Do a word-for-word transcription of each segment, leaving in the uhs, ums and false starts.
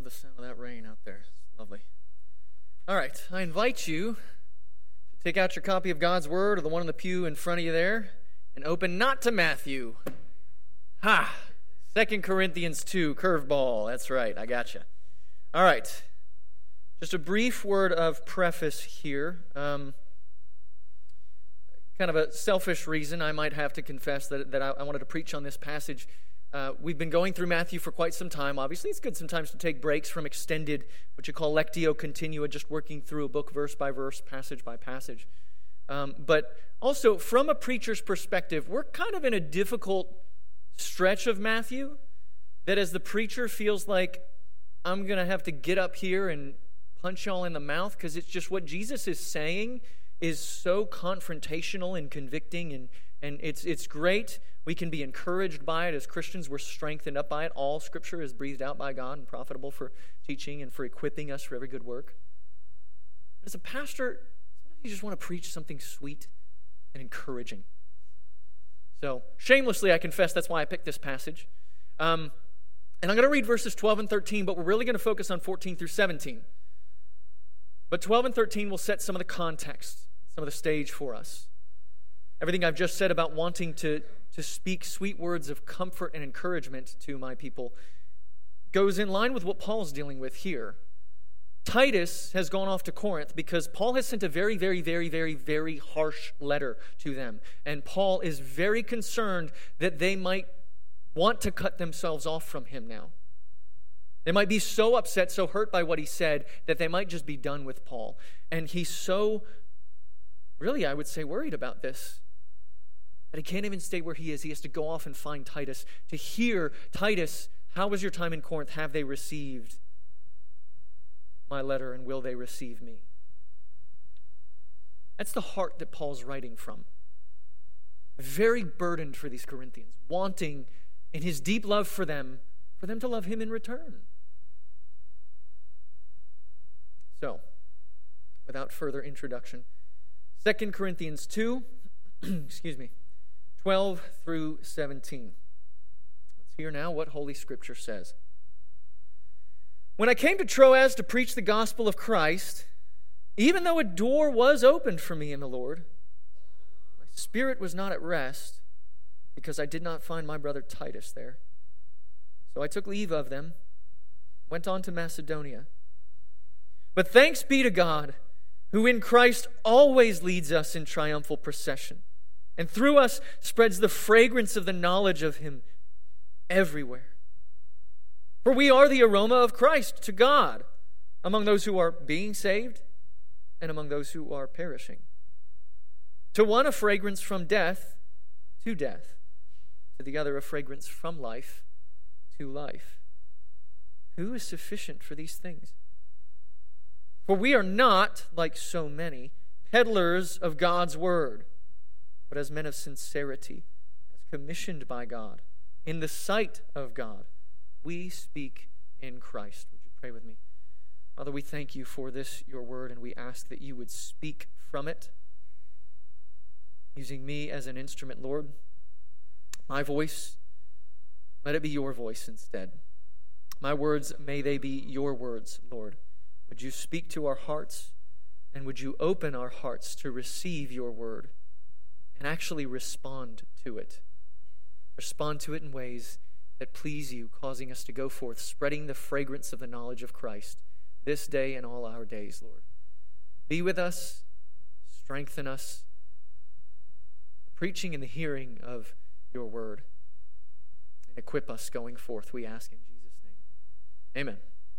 the sound of that rain out there. It's lovely. All right, I invite you to take out your copy of God's Word or the one in the pew in front of you there and open not to Matthew. Ha! Second Corinthians two, curveball. That's right, I got you. All right, just a brief word of preface here. Um, kind of a selfish reason, I might have to confess that, that I, I wanted to preach on this passage. Uh, we've been going through Matthew for quite some time. Obviously, it's good sometimes to take breaks from extended, what you call lectio continua, just working through a book verse by verse, passage by passage. Um, but also, from a preacher's perspective, we're kind of in a difficult stretch of Matthew that as the preacher feels like I'm going to have to get up here and punch y'all in the mouth because it's just what Jesus is saying is so confrontational and convicting, and, and it's it's great. We can be encouraged by it as Christians. We're strengthened up by it. All Scripture is breathed out by God and profitable for teaching and for equipping us for every good work. As a pastor, sometimes you just want to preach something sweet and encouraging. So, shamelessly, I confess that's why I picked this passage. Um, and I'm going to read verses twelve and thirteen, but we're really going to focus on fourteen through seventeen. But twelve and thirteen will set some of the context, some of the stage for us. Everything I've just said about wanting to, to speak sweet words of comfort and encouragement to my people goes in line with what Paul's dealing with here. Titus has gone off to Corinth because Paul has sent a very, very, very, very, very harsh letter to them. And Paul is very concerned that they might want to cut themselves off from him now. They might be so upset, so hurt by what he said, that they might just be done with Paul. And he's so, really, I would say, worried about this, that he can't even stay where he is. He has to go off and find Titus to hear, Titus, how was your time in Corinth? Have they received my letter, and will they receive me? That's the heart that Paul's writing from. Very burdened for these Corinthians, wanting, in his deep love for them, for them to love him in return. So, without further introduction, Second Corinthians two, excuse me, twelve through seventeen. Let's hear now what Holy Scripture says. When I came to Troas to preach the gospel of Christ, even though a door was opened for me in the Lord, my spirit was not at rest because I did not find my brother Titus there. So I took leave of them, went on to Macedonia. But thanks be to God, who in Christ always leads us in triumphal procession, and through us spreads the fragrance of the knowledge of him everywhere. For we are the aroma of Christ to God among those who are being saved and among those who are perishing. To one a fragrance from death to death, to the other a fragrance from life to life. Who is sufficient for these things? For we are not, like so many, peddlers of God's word, but as men of sincerity, as commissioned by God, in the sight of God, we speak in Christ. Would you pray with me? Father, we thank you for this, your word, and we ask that you would speak from it, using me as an instrument, Lord. My voice, let it be your voice instead. My words, may they be your words, Lord. Would you speak to our hearts, and would you open our hearts to receive your word and actually respond to it? Respond to it in ways that please you, causing us to go forth, spreading the fragrance of the knowledge of Christ this day and all our days, Lord. Be with us, strengthen us, the preaching and the hearing of your word, and equip us going forth, we ask in Jesus' name. Amen.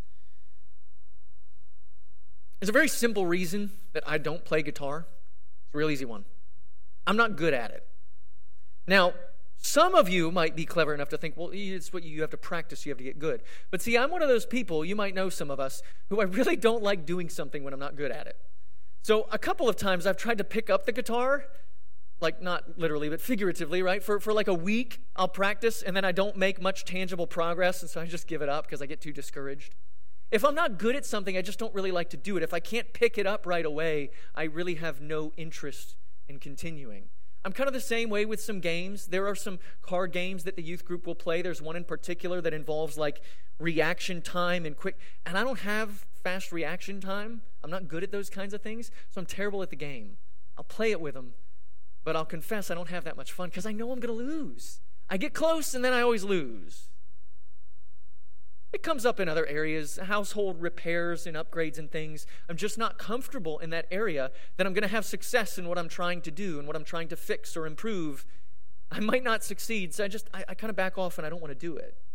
There's a very simple reason that I don't play guitar. It's a real easy one. I'm not good at it. Now, some of you might be clever enough to think, well, it's what you have to practice, you have to get good. But see, I'm one of those people, you might know some of us, who I really don't like doing something when I'm not good at it. So a couple of times I've tried to pick up the guitar, like not literally, but figuratively, right? For, for like a week, I'll practice, and then I don't make much tangible progress, and so I just give it up because I get too discouraged. If I'm not good at something, I just don't really like to do it. If I can't pick it up right away, I really have no interest in continuing. I'm kind of the same way with some games. There are some card games that the youth group will play. There's one in particular that involves like reaction time and quick, and I don't have fast reaction time. I'm not good at those kinds of things, so I'm terrible at the game. I'll play it with them, but I'll confess I don't have that much fun because I know I'm going to lose. I get close and then I always lose. It comes up in other areas, household repairs and upgrades and things. I'm just not comfortable in that area that I'm going to have success in what I'm trying to do and what I'm trying to fix or improve. I might not succeed, so I just, I, I kind of back off and I don't want to do it.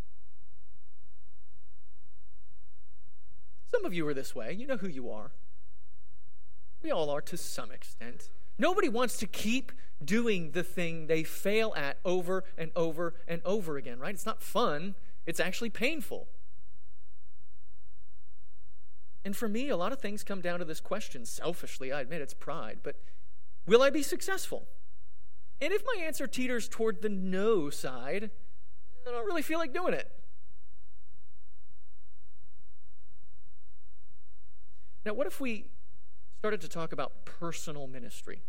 Some of you are this way. You know who you are. We all are to some extent. Nobody wants to keep doing the thing they fail at over and over and over again, right? It's not fun. It's actually painful. And for me, a lot of things come down to this question. Selfishly, I admit it's pride, but will I be successful? And if my answer teeters toward the no side, I don't really feel like doing it. Now, what if we started to talk about personal ministry?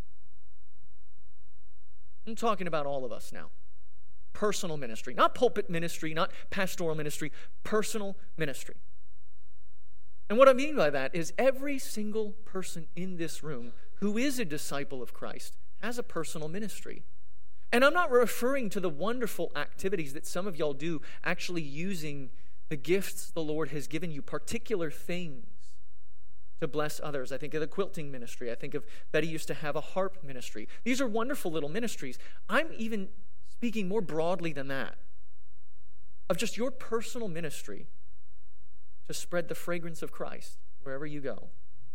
I'm talking about all of us now. Personal ministry, not pulpit ministry, not pastoral ministry, personal ministry. And what I mean by that is every single person in this room who is a disciple of Christ has a personal ministry. And I'm not referring to the wonderful activities that some of y'all do, actually using the gifts the Lord has given you, particular things to bless others. I think of the quilting ministry. I think of Betty used to have a harp ministry. These are wonderful little ministries. I'm even speaking more broadly than that, of just your personal ministry to spread the fragrance of Christ wherever you go.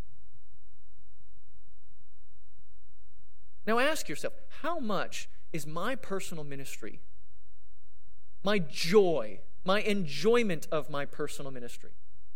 Now ask yourself, how much is my personal ministry, my joy, my enjoyment of my personal ministry,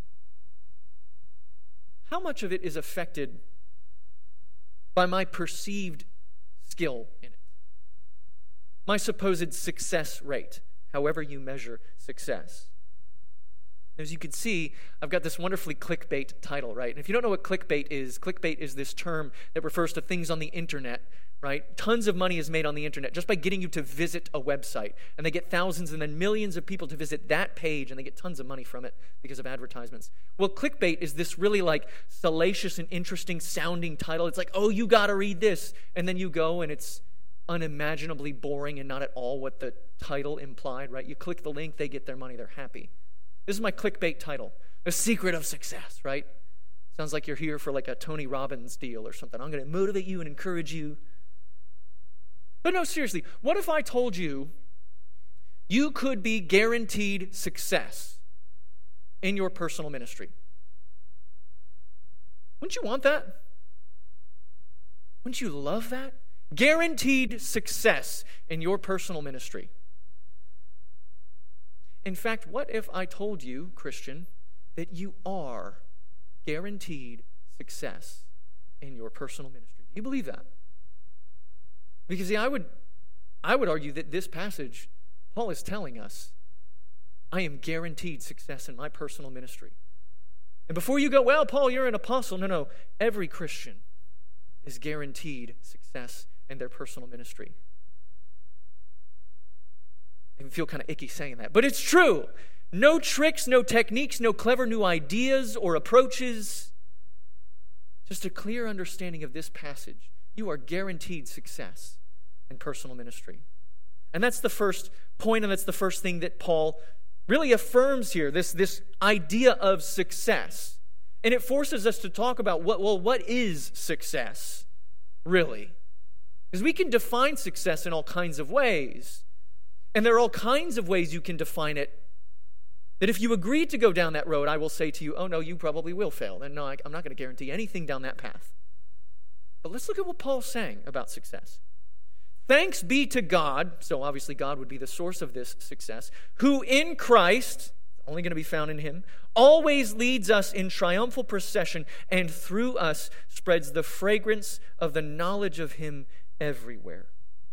how much of it is affected by my perceived skill in it? My supposed success rate, however you measure success. As you can see, I've got this wonderfully clickbait title, right? And if you don't know what clickbait is, clickbait is this term that refers to things on the internet, right? Tons of money is made on the internet just by getting you to visit a website. And they get thousands and then millions of people to visit that page, and they get tons of money from it because of advertisements. Well, clickbait is this really like salacious and interesting sounding title. It's like, oh, you got to read this. And then you go and it's unimaginably boring and not at all what the title implied, right? You click the link, they get their money, they're happy. This is my clickbait title, The Secret of Success, right? Sounds like you're here for like a Tony Robbins deal or something. I'm going to motivate you and encourage you. But no, seriously, what if I told you you could be guaranteed success in your personal ministry? Wouldn't you want that? Wouldn't you love that? Guaranteed success in your personal ministry. In fact, what if I told you, Christian, that you are guaranteed success in your personal ministry? Do you believe that? Because see, I would, I would argue that this passage, Paul is telling us, I am guaranteed success in my personal ministry. And before you go, well, Paul, you're an apostle. No, no. Every Christian is guaranteed success in their personal ministry. I feel kind of icky saying that, but it's true. No tricks, no techniques, no clever new ideas or approaches. Just a clear understanding of this passage. You are guaranteed success in personal ministry. And that's the first point, and that's the first thing that Paul really affirms here, this, this idea of success. And it forces us to talk about, what well, what is success, really? Because we can define success in all kinds of ways. And there are all kinds of ways you can define it that if you agree to go down that road, I will say to you, oh no, you probably will fail. And no, I, I'm not going to guarantee anything down that path. But let's look at what Paul's saying about success. Thanks be to God, so obviously God would be the source of this success, who in Christ, only going to be found in him, always leads us in triumphal procession and through us spreads the fragrance of the knowledge of him everywhere.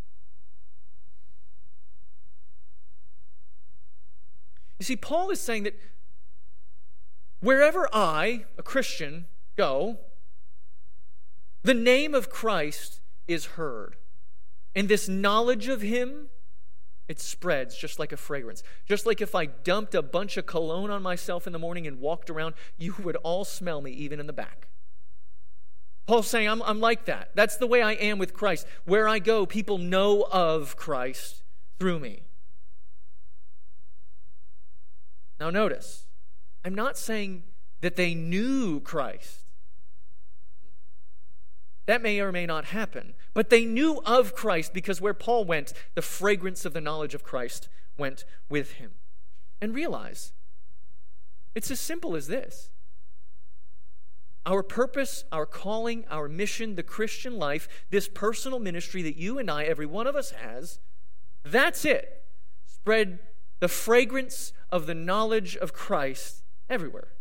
You see, Paul is saying that wherever I, a Christian, go, the name of Christ is heard. And this knowledge of him, it spreads just like a fragrance. Just like if I dumped a bunch of cologne on myself in the morning and walked around, you would all smell me, even in the back. Paul's saying, I'm, I'm like that. That's the way I am with Christ. Where I go, people know of Christ through me. Now notice, I'm not saying that they knew Christ. That may or may not happen. But they knew of Christ because where Paul went, the fragrance of the knowledge of Christ went with him. And realize, it's as simple as this. Our purpose, our calling, our mission, the Christian life, this personal ministry that you and I, every one of us has, that's it. Spread the fragrance of the knowledge of Christ everywhere.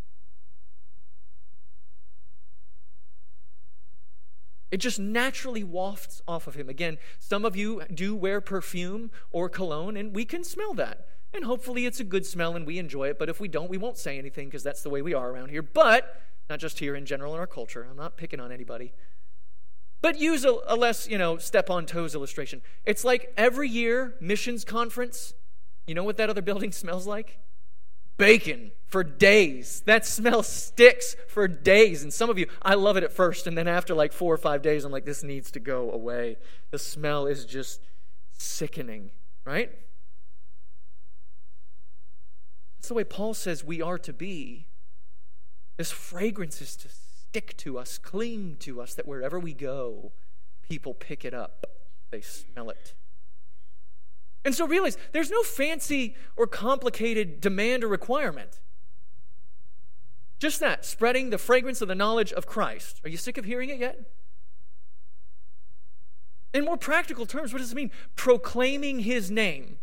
It just naturally wafts off of him. Again, some of you do wear perfume or cologne, and we can smell that. And hopefully it's a good smell and we enjoy it, but if we don't, we won't say anything because that's the way we are around here. But, not just here, in general in our culture. I'm not picking on anybody. But use a, a less, you know, step-on-toes illustration. It's like every year, missions conference, you know what that other building smells like? Bacon for days. That smell sticks for days. And some of you, I love it at first, and then after like four or five days, I'm like, this needs to go away. The smell is just sickening, right? That's the way Paul says we are to be. This fragrance is to stick to us, cling to us, that wherever we go, people pick it up. They smell it. And so realize, there's no fancy or complicated demand or requirement. Just that, spreading the fragrance of the knowledge of Christ. Are you sick of hearing it yet? In more practical terms, what does it mean? Proclaiming his name.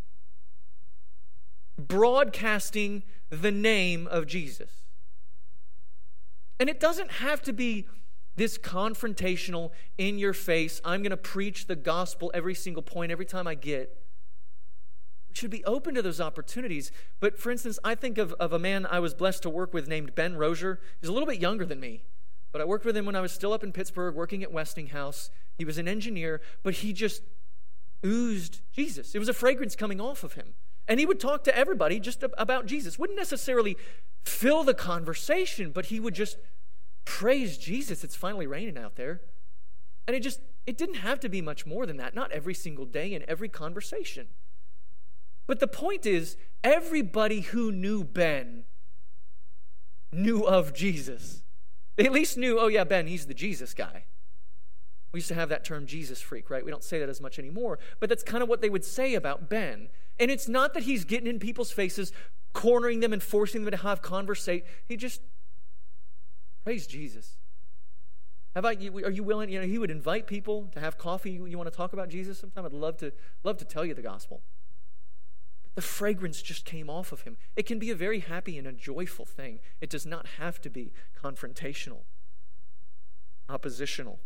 Broadcasting the name of Jesus. And it doesn't have to be this confrontational, in your face, I'm going to preach the gospel every single point, every time I get. We should be open to those opportunities. But for instance, I think of, of a man I was blessed to work with named Ben Rozier. He's a little bit younger than me, but I worked with him when I was still up in Pittsburgh working at Westinghouse. He was an engineer, but he just oozed Jesus. It was a fragrance coming off of him. And he would talk to everybody just about Jesus. Wouldn't necessarily fill the conversation, but he would just praise Jesus. It's finally raining out there. And it just, it didn't have to be much more than that. Not every single day in every conversation. But the point is, everybody who knew Ben knew of Jesus. They at least knew, oh yeah, Ben, he's the Jesus guy. We used to have that term Jesus freak, right? We don't say that as much anymore, but that's kind of what they would say about Ben. And it's not that he's getting in people's faces, cornering them and forcing them to have conversation. He just praise Jesus. How about you? Are you willing? You know, he would invite people to have coffee. You, you want to talk about Jesus sometime? I'd love to love to tell you the gospel. But the fragrance just came off of him. It can be a very happy and a joyful thing. It does not have to be confrontational, oppositional.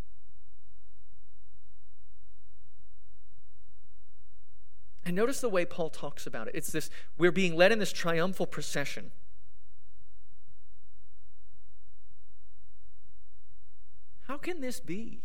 And notice the way Paul talks about it. It's this, we're being led in this triumphal procession. How can this be?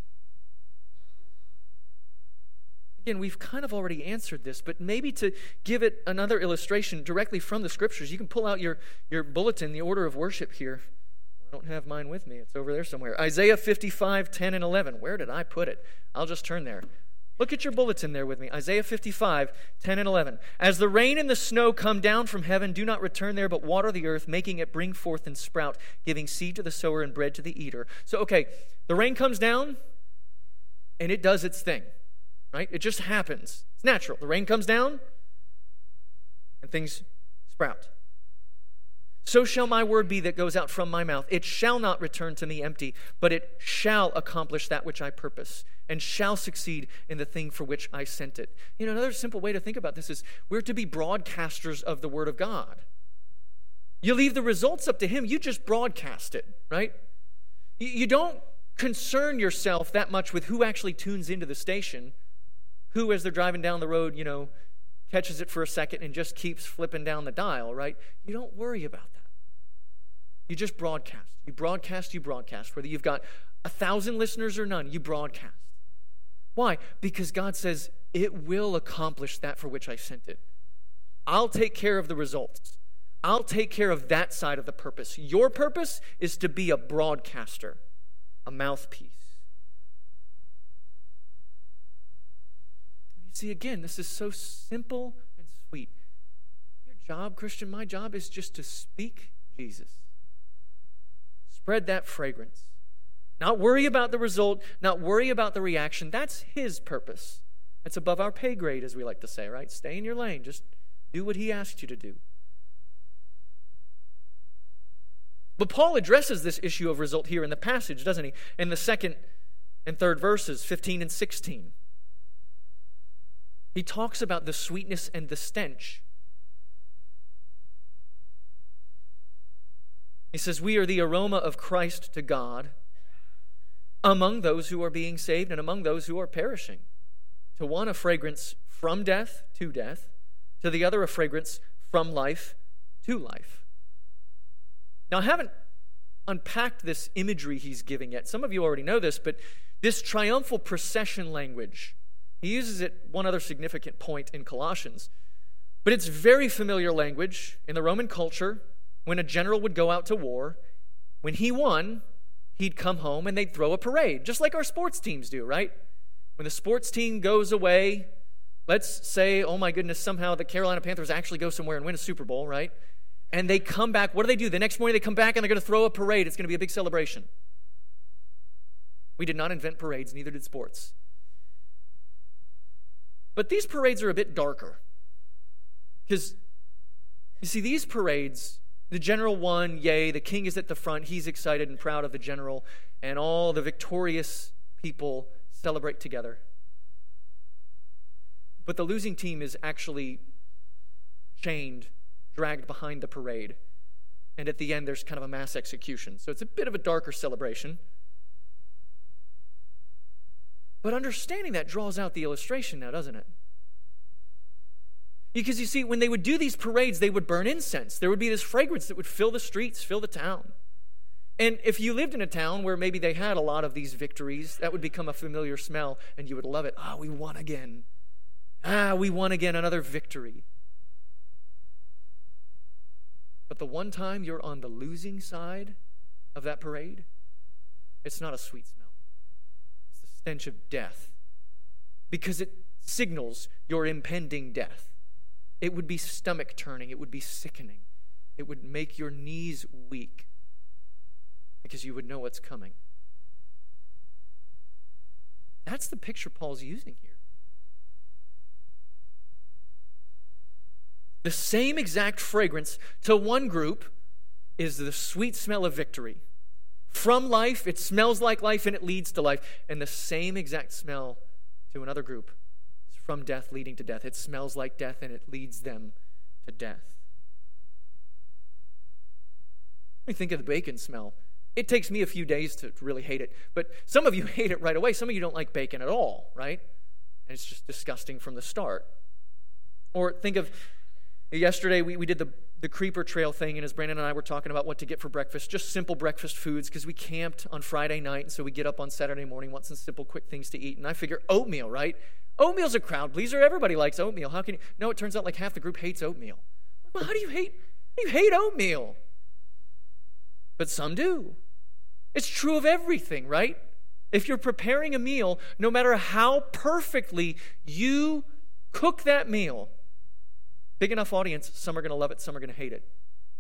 Again, we've kind of already answered this, but maybe to give it another illustration directly from the scriptures, you can pull out your, your bulletin, the order of worship here. I don't have mine with me. It's over there somewhere. Isaiah fifty-five, ten and eleven. Where did I put it? I'll just turn there. Look at your bulletin there with me. Isaiah fifty-five, ten and eleven. As the rain and the snow come down from heaven, do not return there, but water the earth, making it bring forth and sprout, giving seed to the sower and bread to the eater. So, okay, the rain comes down, and it does its thing, right? It just happens. It's natural. The rain comes down, and things sprout. So shall my word be that goes out from my mouth. It shall not return to me empty, but it shall accomplish that which I purpose, and shall succeed in the thing for which I sent it. You know, another simple way to think about this is we're to be broadcasters of the word of God. You leave the results up to him. You just broadcast it, right? You don't concern yourself that much with who actually tunes into the station, who, as they're driving down the road, you know, catches it for a second and just keeps flipping down the dial, right? You don't worry about that. You just broadcast. You broadcast, you broadcast. Whether you've got a thousand listeners or none, you broadcast. Why? Because God says, it will accomplish that for which I sent it. I'll take care of the results. I'll take care of that side of the purpose. Your purpose is to be a broadcaster, a mouthpiece. You see, again, this is so simple and sweet. Your job, Christian, my job is just to speak Jesus. Spread that fragrance. Not worry about the result, not worry about the reaction. That's his purpose. That's above our pay grade, as we like to say, right? Stay in your lane. Just do what he asked you to do. But Paul addresses this issue of result here in the passage, doesn't he? In the second and third verses, fifteen and sixteen. He talks about the sweetness and the stench. He says, we are the aroma of Christ to God among those who are being saved and among those who are perishing. To one, a fragrance from death to death. To the other, a fragrance from life to life. Now, I haven't unpacked this imagery he's giving yet. Some of you already know this, but this triumphal procession language, he uses it one other significant point in Colossians. But it's very familiar language in the Roman culture. When a general would go out to war, when he won, he'd come home and they'd throw a parade, just like our sports teams do, right? When the sports team goes away, let's say, oh my goodness, somehow the Carolina Panthers actually go somewhere and win a Super Bowl, right? And they come back. What do they do? The next morning they come back and they're going to throw a parade. It's going to be a big celebration. We did not invent parades, neither did sports. But these parades are a bit darker. Because, you see, these parades, the general won, yay, the king is at the front, he's excited and proud of the general, and all the victorious people celebrate together. But the losing team is actually chained, dragged behind the parade. And at the end, there's kind of a mass execution. So it's a bit of a darker celebration. But understanding that draws out the illustration now, doesn't it? Because you see, when they would do these parades, they would burn incense. There would be this fragrance that would fill the streets, fill the town. And if you lived in a town where maybe they had a lot of these victories, that would become a familiar smell, and you would love it. Ah, we won again. Ah, we won again, another victory. But the one time you're on the losing side of that parade, it's not a sweet smell. It's the stench of death. Because it signals your impending death. It would be stomach turning. It would be sickening. It would make your knees weak because you would know what's coming. That's the picture Paul's using here. The same exact fragrance to one group is the sweet smell of victory. From life, it smells like life and it leads to life. And the same exact smell to another group is from death leading to death. It smells like death and it leads them to death. Let me think of the bacon smell. It takes me a few days to really hate it. But some of you hate it right away. Some of you don't like bacon at all, right? And it's just disgusting from the start. Or think of yesterday, we, we did the, the Creeper Trail thing, and as Brandon and I were talking about what to get for breakfast, just simple breakfast foods, because we camped on Friday night, and so we get up on Saturday morning, want some simple, quick things to eat. And I figure oatmeal, right? Oatmeal's a crowd pleaser. Everybody likes oatmeal. How can you? No, it turns out like half the group hates oatmeal. Well, how do you hate, how do you hate oatmeal? But some do. It's true of everything, right? If you're preparing a meal, no matter how perfectly you cook that meal, big enough audience, some are going to love it, some are going to hate it.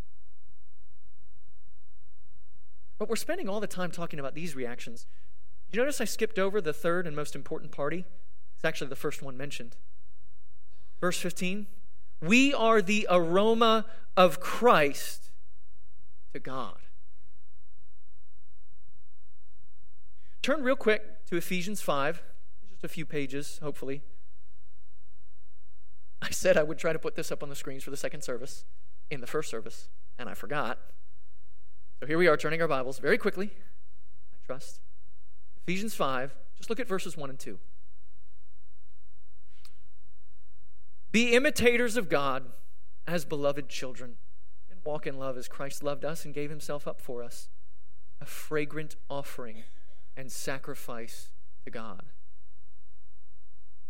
But we're spending all the time talking about these reactions. You notice I skipped over the third and most important party? It's actually the first one mentioned. Verse fifteen, we are the aroma of Christ to God. Turn real quick to Ephesians five, just a few pages, hopefully. I said I would try to put this up on the screens for the second service, in the first service, and I forgot. So here we are, turning our Bibles very quickly, I trust. Ephesians five, just look at verses one and two. Be imitators of God as beloved children, and walk in love as Christ loved us and gave himself up for us, a fragrant offering and sacrifice to God.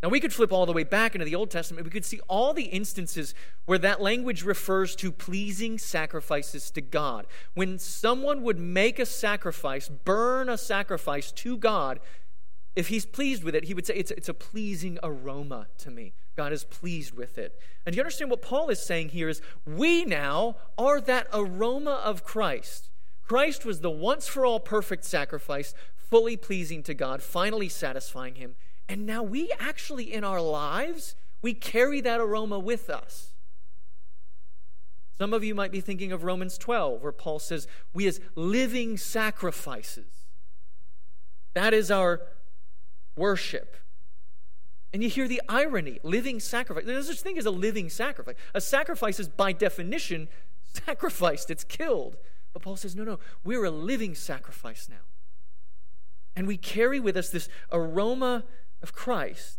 Now, we could flip all the way back into the Old Testament. We could see all the instances where that language refers to pleasing sacrifices to God. When someone would make a sacrifice, burn a sacrifice to God, if he's pleased with it, he would say, it's, it's a pleasing aroma to me. God is pleased with it. And you understand what Paul is saying here is, we now are that aroma of Christ. Christ was the once-for-all perfect sacrifice, fully pleasing to God, finally satisfying him. And now we actually, in our lives, we carry that aroma with us. Some of you might be thinking of Romans twelve, where Paul says, we as living sacrifices. That is our worship. And you hear the irony, living sacrifice. There's such thing as a living sacrifice. A sacrifice is, by definition, sacrificed. It's killed. But Paul says, no, no, we're a living sacrifice now. And we carry with us this aroma of Christ.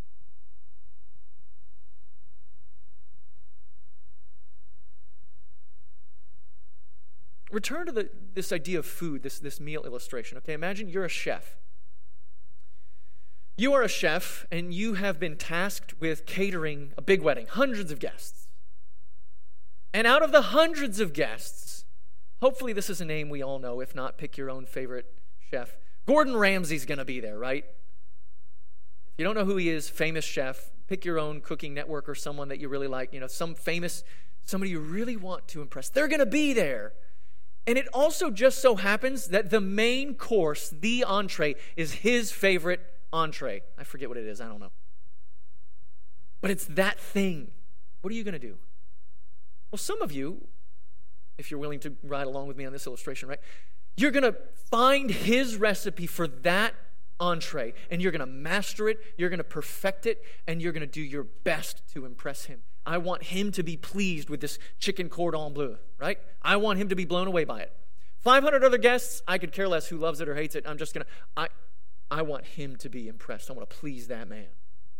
Return to the, this idea of food, this, this meal illustration. Okay, imagine you're a chef. You are a chef, and you have been tasked with catering a big wedding, hundreds of guests. And out of the hundreds of guests, hopefully this is a name we all know. If not, pick your own favorite chef. Gordon Ramsay's going to be there, right? If you don't know who he is, famous chef, pick your own cooking network or someone that you really like, you know, some famous, somebody you really want to impress. They're going to be there. And it also just so happens that the main course, the entree, is his favorite entree. I forget what it is. I don't know. But it's that thing. What are you going to do? Well, some of you, if you're willing to ride along with me on this illustration, right? You're going to find his recipe for that entree, and you're going to master it, you're going to perfect it, and you're going to do your best to impress him. I want him to be pleased with this chicken cordon bleu, right? I want him to be blown away by it. five hundred other guests, I could care less who loves it or hates it. I'm just going to, I, I want him to be impressed. I want to please that man.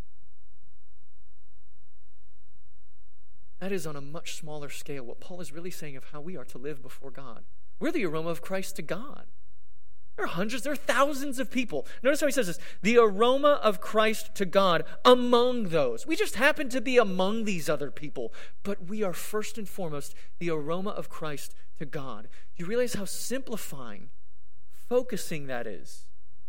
That is on a much smaller scale what Paul is really saying of how we are to live before God. We're the aroma of Christ to God. There are hundreds, there are thousands of people. Notice how he says this, the aroma of Christ to God among those. We just happen to be among these other people, but we are first and foremost the aroma of Christ to God. Do you realize how simplifying, focusing that is?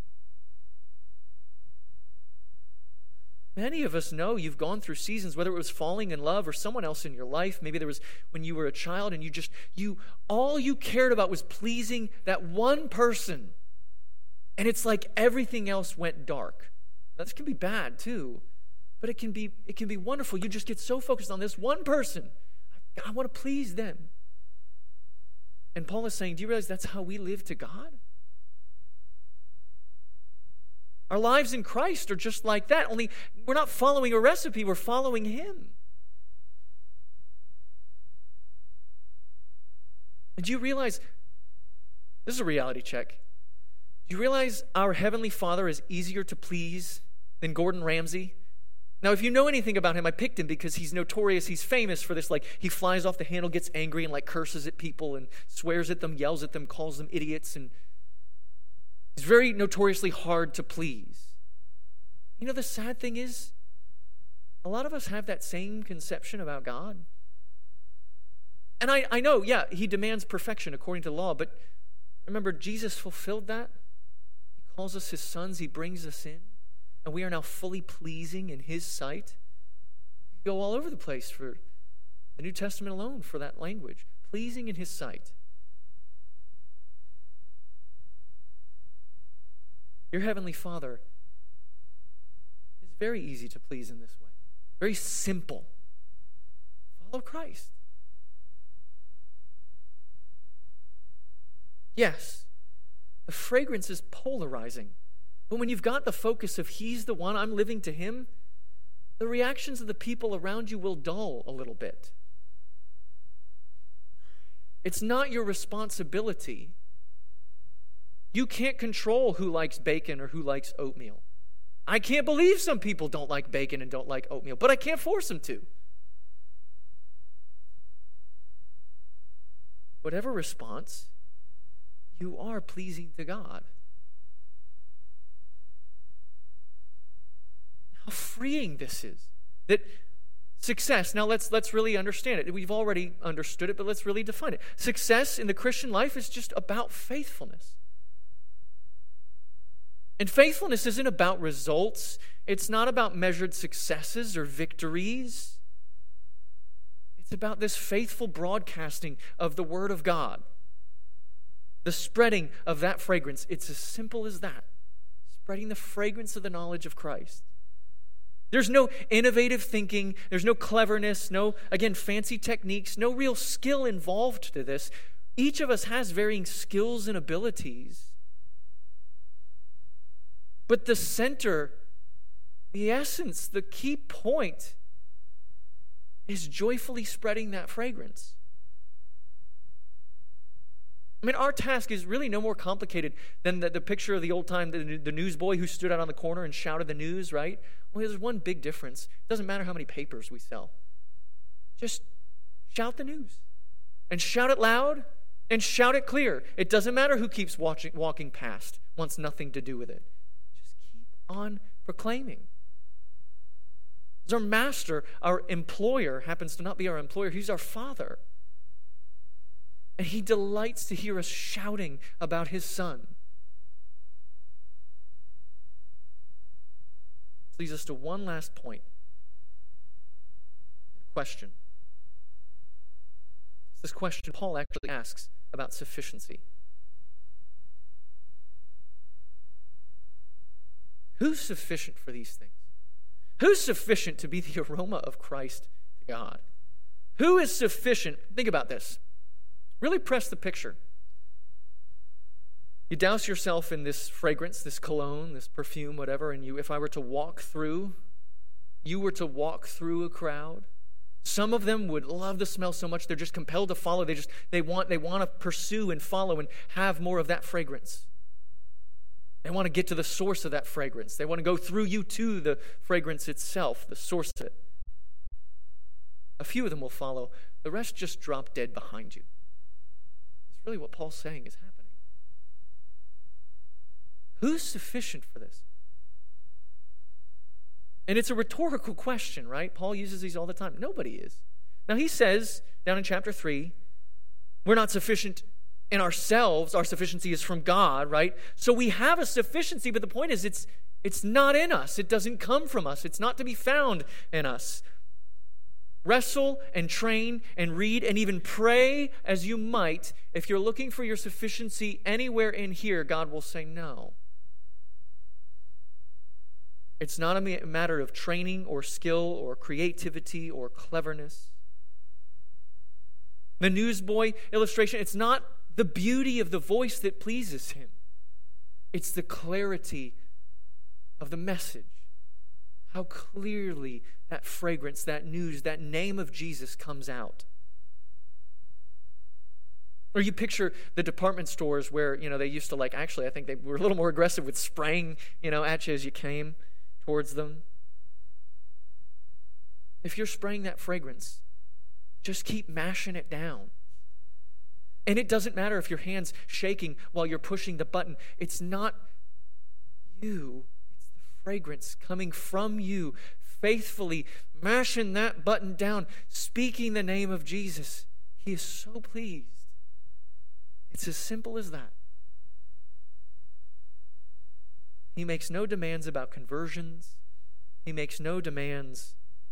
Many of us know you've gone through seasons, whether it was falling in love or someone else in your life. Maybe there was when you were a child and you just, you all you cared about was pleasing that one person. And it's like everything else went dark. That can be bad too, but it can be it can be wonderful. You just get so focused on this one person. I want to please them. And Paul is saying, do you realize that's how we live to God? Our lives in Christ are just like that, only we're not following a recipe, we're following him. And do you realize, this is a reality check, do you realize our Heavenly Father is easier to please than Gordon Ramsay? Now, if you know anything about him, I picked him because he's notorious, he's famous for this, like, he flies off the handle, gets angry, and, like, curses at people, and swears at them, yells at them, calls them idiots, and he's very notoriously hard to please. You know, the sad thing is, a lot of us have that same conception about God. And I, I know, yeah, he demands perfection according to law, but remember, Jesus fulfilled that. He calls us his sons, he brings us in, and we are now fully pleasing in his sight. You go all over the place for the New Testament alone for that language. Pleasing in his sight. Your Heavenly Father is very easy to please in this way. Very simple. Follow Christ. Yes, the fragrance is polarizing. But when you've got the focus of he's the one, I'm living to him, the reactions of the people around you will dull a little bit. It's not your responsibility. You can't control who likes bacon or who likes oatmeal. I can't believe some people don't like bacon and don't like oatmeal, but I can't force them to. Whatever response, you are pleasing to God. how freeing this is. That success, now let's let's really understand it. We've already understood it, but let's really define it. Success in the Christian life is just about faithfulness. And faithfulness isn't about results. It's not about measured successes or victories. It's about this faithful broadcasting of the Word of God. The spreading of that fragrance. It's as simple as that. Spreading the fragrance of the knowledge of Christ. There's no innovative thinking. There's no cleverness. No, again, fancy techniques. No real skill involved to this. Each of us has varying skills and abilities. But the center, the essence, the key point is joyfully spreading that fragrance. I mean, our task is really no more complicated than the, the picture of the old time, the, the newsboy who stood out on the corner and shouted the news, right? Well, there's one big difference. It doesn't matter how many papers we sell. Just shout the news. And shout it loud and shout it clear. It doesn't matter who keeps watching, walking past, wants nothing to do with it. Just keep on proclaiming. As our master, our employer, happens to not be our employer, he's our Father. And he delights to hear us shouting about his Son. This leads us to one last point. A question. It's this question Paul actually asks about sufficiency. Who's sufficient for these things? Who's sufficient to be the aroma of Christ to God? Who is sufficient? Think about this. Really press the picture. You douse yourself in this fragrance, this cologne, this perfume, whatever, and you, if I were to walk through, you were to walk through a crowd. Some of them would love the smell so much they're just compelled to follow. They just they want they want to pursue and follow and have more of that fragrance. They want to get to the source of that fragrance. They want to go through you to the fragrance itself, the source of it. A few of them will follow. The rest just drop dead behind you. That's really what Paul's saying is happening. Who's sufficient for this? And it's a rhetorical question, right? Paul uses these all the time. Nobody is. Now he says, down in chapter three, we're not sufficient in ourselves. Our sufficiency is from God, right? So we have a sufficiency, but the point is it's it's not in us. It doesn't come from us. It's not to be found in us. Wrestle and train and read and even pray as you might. If you're looking for your sufficiency anywhere in here, God will say no. It's not a matter of training or skill or creativity or cleverness. The newsboy illustration, it's not the beauty of the voice that pleases him. It's the clarity of the message. How clearly that fragrance, that news, that name of Jesus comes out. Or you picture the department stores where, you know, they used to like, actually, I think they were a little more aggressive with spraying, you know, at you as you came towards them. If you're spraying that fragrance, just keep mashing it down. And it doesn't matter if your hand's shaking while you're pushing the button. It's not you. It's the fragrance coming from you, faithfully mashing that button down, speaking the name of Jesus. He is so pleased. It's as simple as that. He makes no demands about conversions. He makes no demands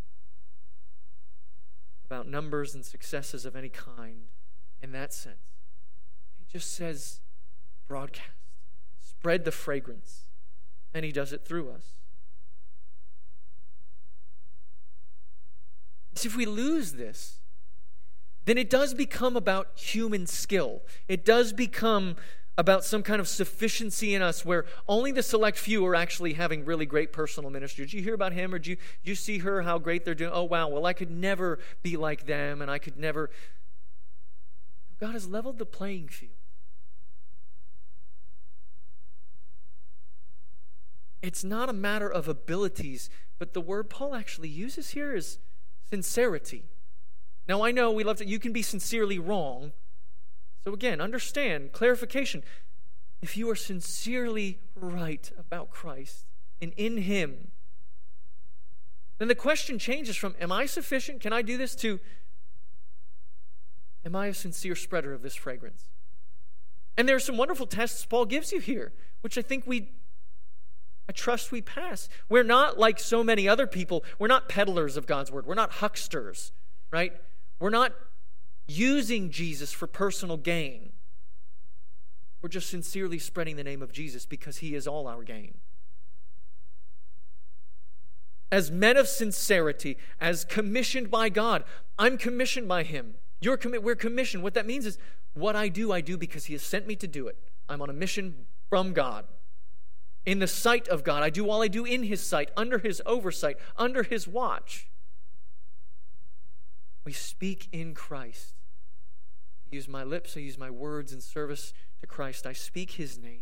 about numbers and successes of any kind in that sense. He just says, broadcast, spread the fragrance, and he does it through us. See, if we lose this, then it does become about human skill. It does become about some kind of sufficiency in us where only the select few are actually having really great personal ministry. Did you hear about him, or did you, did you see her, how great they're doing? Oh, wow, well, I could never be like them, and I could never... God has leveled the playing field. It's not a matter of abilities, but the word Paul actually uses here is sincerity. Now, I know we love to, you can be sincerely wrong. So again, understand, clarification. If you are sincerely right about Christ and in Him, then the question changes from, am I sufficient? Can I do this? To, am I a sincere spreader of this fragrance? And there are some wonderful tests Paul gives you here, which I think we, I trust we pass. We're not like so many other people. We're not peddlers of God's word. We're not hucksters, right? We're not using Jesus for personal gain. We're just sincerely spreading the name of Jesus because he is all our gain. As men of sincerity, as commissioned by God, I'm commissioned by him. You're commi- we're commissioned. What that means is what I do, I do because he has sent me to do it. I'm on a mission from God. In the sight of God, I do all I do in his sight, under his oversight, under his watch. We speak in Christ. I use my lips, I use my words in service to Christ. I speak his name.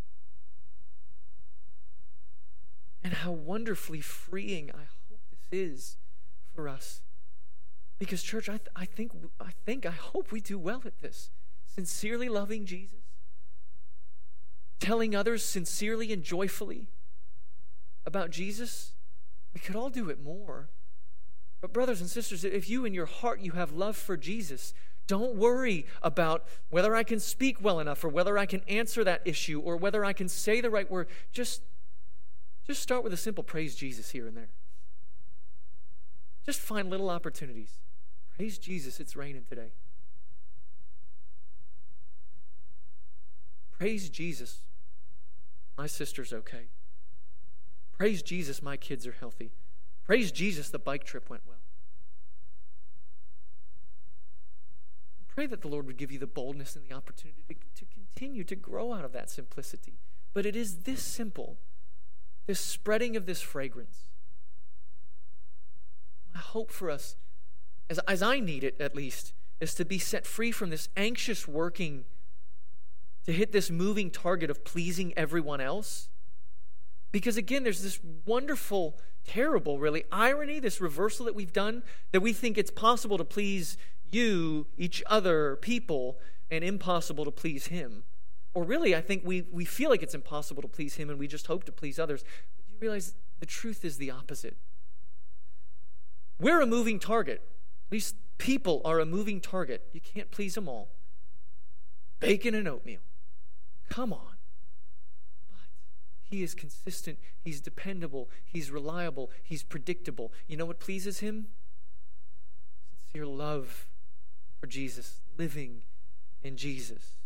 And how wonderfully freeing I hope this is for us. Because church, I, th- I think, I think, I hope we do well at this. Sincerely loving Jesus. Telling others sincerely and joyfully about Jesus. We could all do it more. But brothers and sisters, if you in your heart you have love for Jesus, don't worry about whether I can speak well enough or whether I can answer that issue or whether I can say the right word. Just Just start with a simple praise Jesus here and there. Just find little opportunities. Praise Jesus, it's raining today. Praise Jesus, my sister's okay. Praise Jesus, my kids are healthy. Praise Jesus, the bike trip went well. Pray that the Lord would give you the boldness and the opportunity to, to continue to grow out of that simplicity. But it is this simple. This spreading of this fragrance. My hope for us, as, as I need it at least, is to be set free from this anxious working to hit this moving target of pleasing everyone else. Because again, there's this wonderful, terrible, really, irony, this reversal that we've done, that we think it's possible to please you, each other, people, and impossible to please him. Or really, I think we, we feel like it's impossible to please him and we just hope to please others. But you realize the truth is the opposite. We're a moving target. At least people are a moving target. You can't please them all. Bacon and oatmeal. Come on. But he is consistent. He's dependable. He's reliable. He's predictable. You know what pleases him? Sincere love for Jesus. Living in Jesus.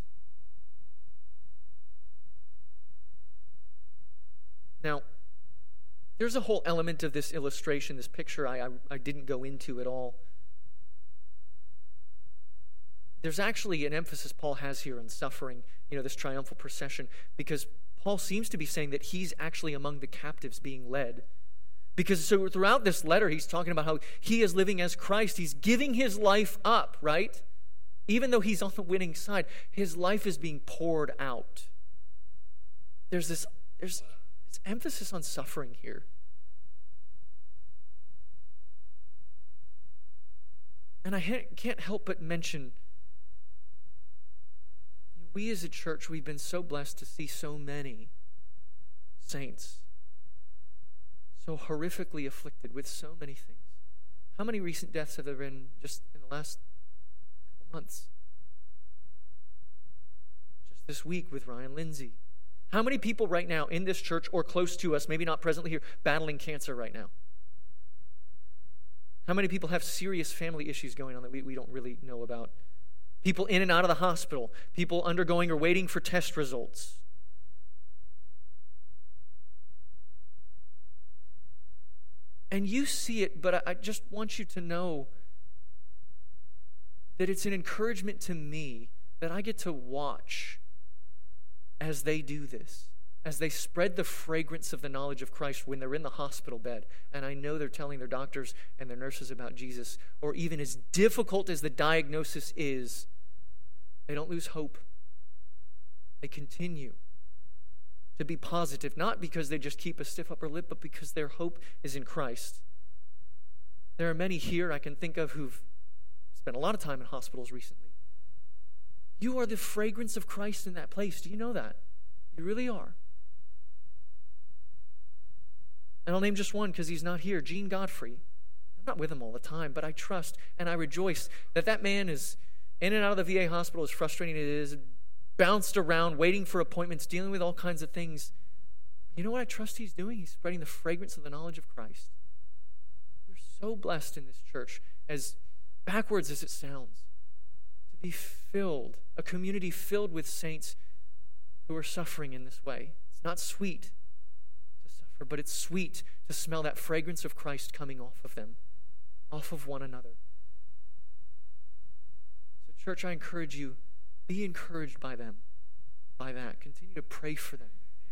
Now, there's a whole element of this illustration, this picture I, I, I didn't go into at all. There's actually an emphasis Paul has here on suffering, you know, this triumphal procession, because Paul seems to be saying that he's actually among the captives being led. Because so throughout this letter, he's talking about how he is living as Christ. He's giving his life up, right? Even though he's on the winning side, his life is being poured out. There's this, there's... It's emphasis on suffering here. And I ha- can't help but mention, we as a church, we've been so blessed to see so many saints so horrifically afflicted with so many things. How many recent deaths have there been just in the last couple months? Just this week with Ryan Lindsay. How many people right now in this church or close to us, maybe not presently here, battling cancer right now? How many people have serious family issues going on that we, we don't really know about? People in and out of the hospital. People undergoing or waiting for test results. And you see it, but I, I just want you to know that it's an encouragement to me that I get to watch as they do this, as they spread the fragrance of the knowledge of Christ when they're in the hospital bed, and I know they're telling their doctors and their nurses about Jesus, or even as difficult as the diagnosis is, they don't lose hope. They continue to be positive, not because they just keep a stiff upper lip, but because their hope is in Christ. There are many here I can think of who've spent a lot of time in hospitals recently. You are the fragrance of Christ in that place. Do you know that? You really are. And I'll name just one because he's not here, Gene Godfrey. I'm not with him all the time, but I trust and I rejoice that that man is in and out of the V A hospital, as frustrating as it is, bounced around, waiting for appointments, dealing with all kinds of things. You know what I trust he's doing? He's spreading the fragrance of the knowledge of Christ. We're so blessed in this church, as backwards as it sounds, to be filled, a community filled with saints who are suffering in this way. It's not sweet to suffer, but it's sweet to smell that fragrance of Christ coming off of them, off of one another. So, church, I encourage you, be encouraged by them, by that. Continue to pray for them.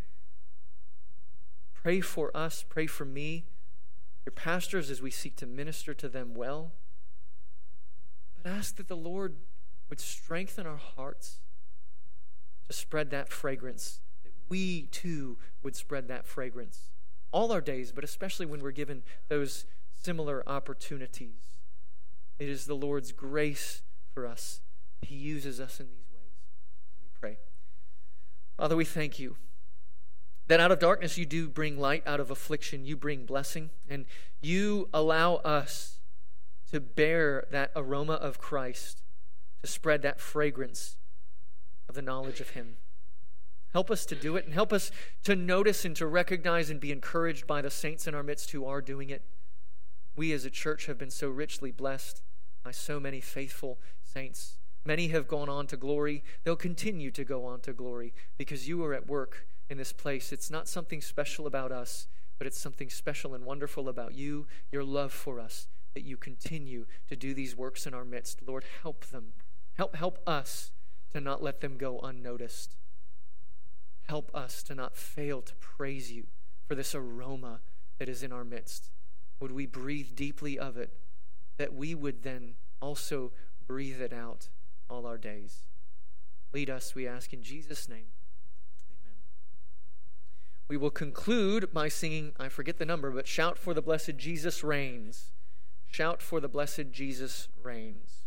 Pray for us, pray for me, your pastors, as we seek to minister to them well. But ask that the Lord would strengthen our hearts to spread that fragrance, that we too would spread that fragrance all our days, but especially when we're given those similar opportunities. It is the Lord's grace for us. He uses us in these ways. Let me pray. Father, we thank you that out of darkness you do bring light, out of affliction you bring blessing, and you allow us to bear that aroma of Christ, to spread that fragrance of the knowledge of him. Help us to do it, and help us to notice and to recognize and be encouraged by the saints in our midst who are doing it. We as a church have been so richly blessed by so many faithful saints. Many have gone on to glory. They'll continue to go on to glory because you are at work in this place. It's not something special about us, but it's something special and wonderful about you, your love for us, that you continue to do these works in our midst. Lord, help them. Help, help us to not let them go unnoticed. Help us to not fail to praise you for this aroma that is in our midst. Would we breathe deeply of it, that we would then also breathe it out all our days. Lead us, we ask in Jesus' name. Amen. We will conclude by singing, I forget the number, but Shout for the Blessed Jesus Reigns. Shout for the Blessed Jesus Reigns.